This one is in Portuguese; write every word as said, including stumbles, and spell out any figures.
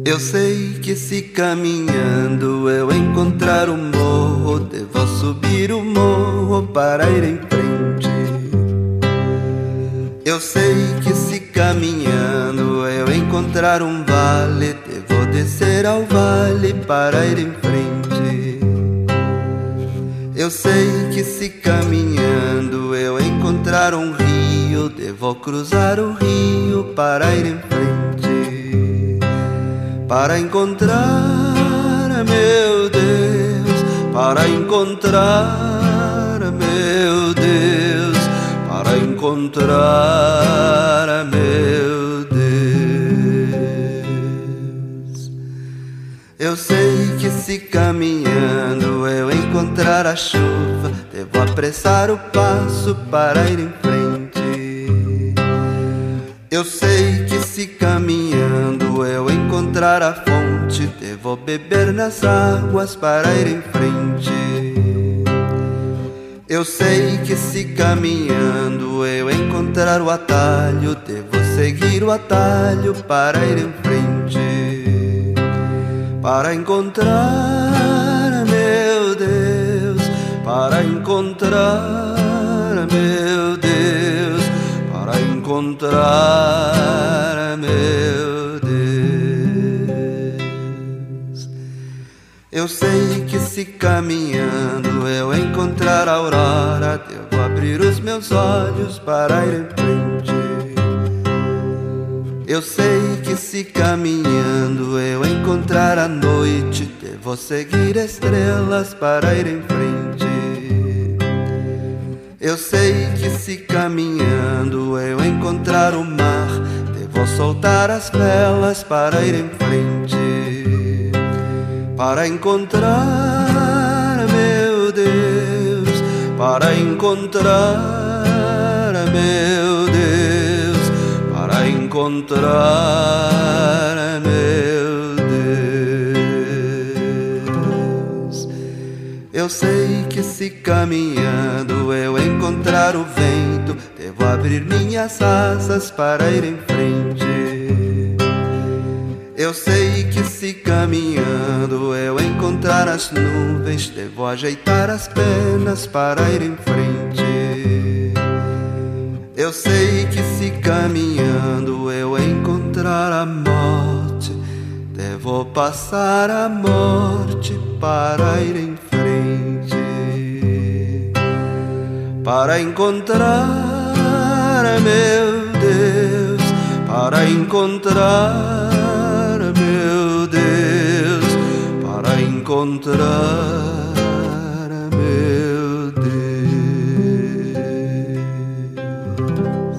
Eu sei que se caminhando eu encontrar um morro, devo subir o morro para ir em frente. Eu sei que se caminhando eu encontrar um vale, devo descer ao vale para ir em frente. Eu sei que se caminhando eu encontrar um rio, devo cruzar o rio para ir em frente. Para encontrar, meu Deus, para encontrar, meu Deus, para encontrar, meu Deus. Eu sei que se caminhando eu encontrar a chuva, devo apressar o passo para ir em frente. Eu sei que se caminhando eu encontrar a fonte, devo beber nas águas para ir em frente. Eu sei que se caminhando eu encontrar o atalho, devo seguir o atalho para ir em frente. Para encontrar, meu Deus, para encontrar, meu Deus, para encontrar, meu Deus. Eu sei que se caminhando eu encontrar a aurora, devo abrir os meus olhos para ir em frente. Eu sei que se caminhando eu encontrar a noite, devo seguir estrelas para ir em frente. Eu sei que se caminhando eu encontrar o mar, devo soltar as velas para ir em frente. Para encontrar, meu Deus, para encontrar, meu Deus, para encontrar, meu Deus. Eu sei que se caminhando eu encontrar o vento, devo abrir minhas asas para ir em frente. Eu sei que se caminhando eu encontrar as nuvens, devo ajeitar as penas para ir em frente. Eu sei que se caminhando eu encontrar a morte, devo passar a morte para ir em frente. Para encontrar, meu Deus, para encontrar, meu Deus, para encontrar, meu Deus.